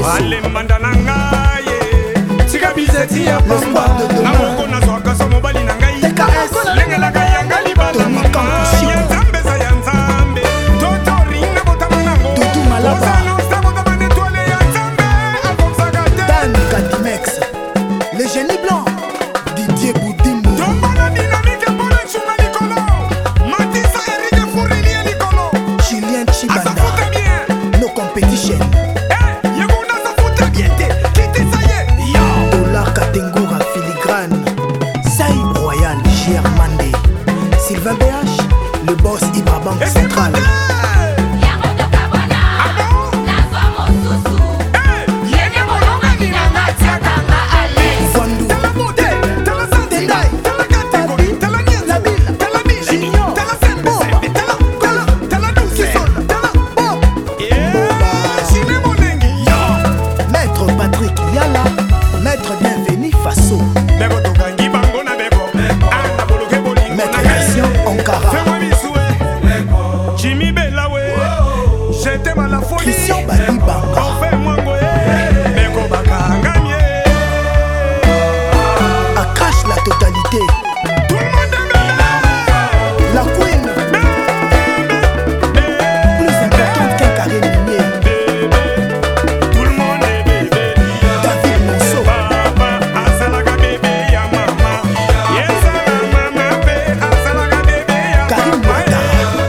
alembanda na ngai tika bizeti ya pamba na moko nazwaka so mobali na ngai lengelaka yanga libala mama ya nzambe za ya nzambe toto ringa botama nango ozana ostabotama netwale ya nzambe akonsaka te Dan Katimex le génie blanc Didier Boudimbo tombana dynamique mpona nsunga likolo matisa erike furili ya likolo Julien Chibanda asafuta bien No competition yekuna asafuta bien te kitisaye yo Dollar Katengoura filigrane Saï Royal Germandé Sylvain BH le boss Ibra Banque Centrale Jimmy Belawe, j'étais mal à folie. Christian Balibanga, on fait moi quoi, mais qu'on va gagner. À crash la totalité. Tout le monde est la queen, plus importante qu'un carré minier. Tout le monde est bébé. David Monceau, Papa, asalaga bébé ya mama. Yes, mama bébé, asalaga bébé ya Karim Ouattara.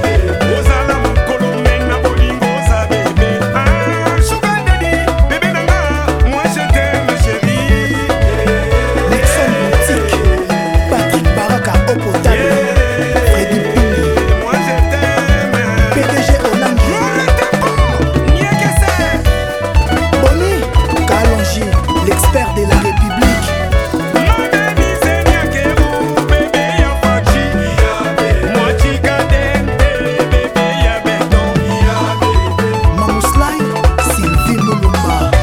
L'expert de la République Mamouslaï, Sylvie Moulumba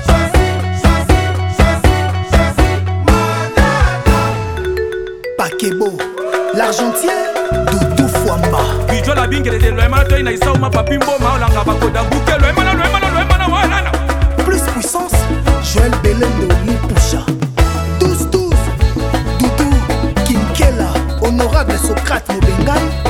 Pakebo, l'Argentien Doudou Fouamba Bijo la bingere de loema to ina isa uma papimbo maolanga bakoda buke loema na wana. Plus puissance, Joël Belendo Lipoucha 12-12, Doudou Kinkela, honorable Socrate Mobengai